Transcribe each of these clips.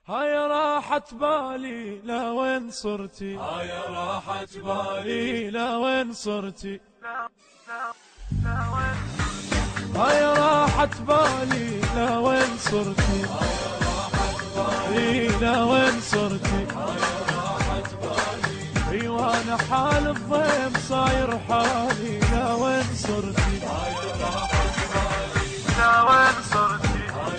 هاي راحت بالي لا وين صرتي، هاي راحت بالي لا وين صرتي، هاي راحت بالي لا وين صرتي، لا وين صرتي، اي وانا حال الضيم صاير حالي لا وين صرتي، لا وين صرتي،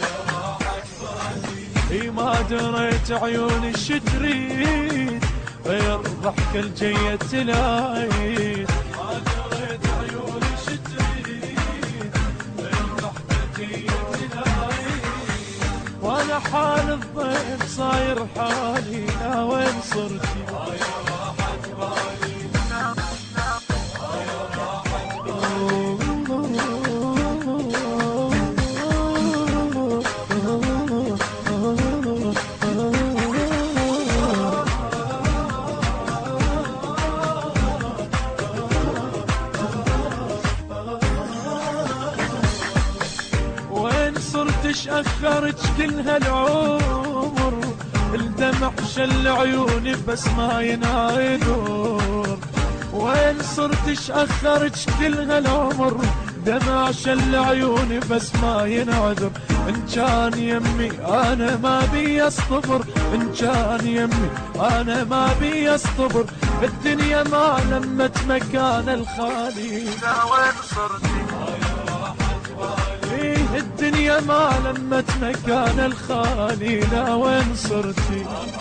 اي ما دريت عيوني الشتريد غير ضحك الجية العيد، ما دريت عيوني الشتريد غير ضحك الجية العيد، وانا حال الضيم صاير حالي لا وين صرتي، هاي راحت بالي هاي راحت بالي. صرتش أخرج كل هالعمر، الدمع شل عيوني بس ما ينعذر، وين صرتش أخرج كل هالعمر، دمع شل عيوني بس ما ينعذر، إن كان يمي أنا ما بي أصطبر، إن كان يمي أنا ما بي أصطبر، الدنيا ما لمت مكان الخالي لا وين صرتي، الدنيا ما لمت مكان الخالي لا وين صرتي،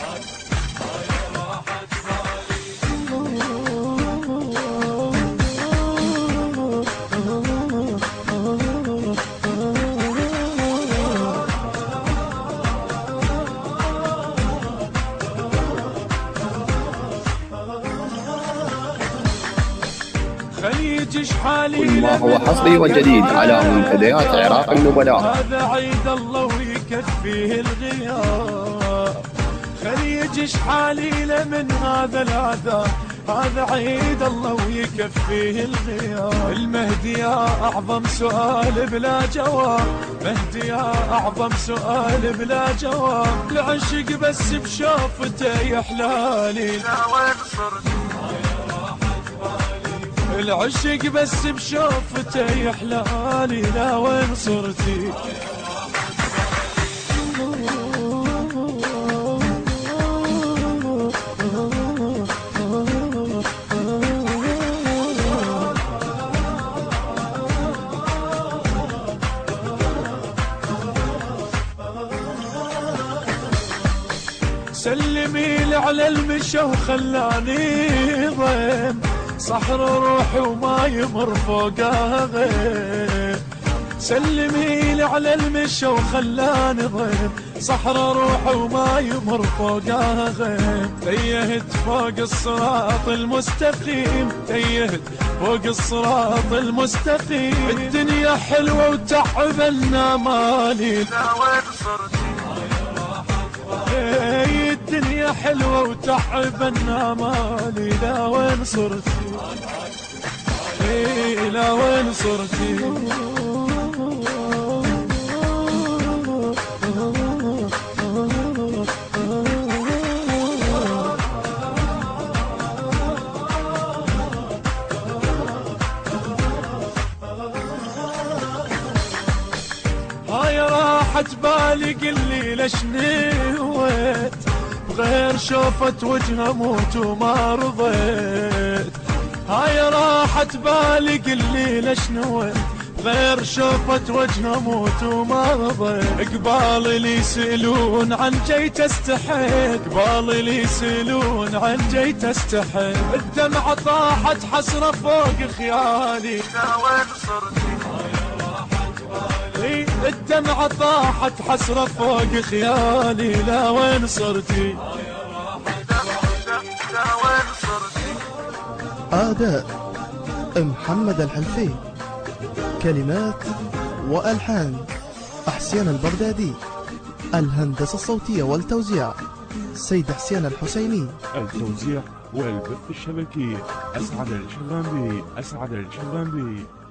خليج شحالي كل ما هو حصري وجديد على منتديات عراق النبلاء. هذا عيد الله ويكفيه الغياب، خليج شحالي من هذا العذاب، هذا عيد الله ويكفيه الغياب، المهدي يا أعظم سؤال بلا جواب، مهدي يا أعظم سؤال بلا جواب، العشق بس بشوفته يحلالي لا وين صرت، العشق بس بشوفته يحلالي لا وين صرتي، سلمي لي على المشى وخلاني ضيم، صحر روحي وما يمر فوقها غير، سلمي لي على المشى وخلاني ضيم، صحر روحي وما يمر فوقها غير، تيهت فوق الصراط المستقيم، تيهت فوق الصراط المستقيم، الدنيا حلوة وتعبنا مالي لا وين صرتي، الدنيا حلوة وتعبنا مالي لا وين صرتي، لا وين صرتي، هاي راحت بالي قلي ليش نويت، بغير شوفت وجهه موت وما رضيت، هاي راحت بالي قلي ليش نويت، غير شوفت وجهه موت وما رضيت، قبالي لي يسألون عن جيت استحيت، قبالي لي يسألون عن جيت استحيت، الدمعة طاحت حسرة فوق خيالي لا وين صرتي، الدمعة طاحت حسرة فوق خيالي لا وين صرتي، لا وين صرتي. أداء محمد الحلفي، كلمات وألحان حسين البغدادي، الهندسة الصوتية والتوزيع سيد حسين الحسيني، التوزيع والبث الشبكي أسعد الشغامبي.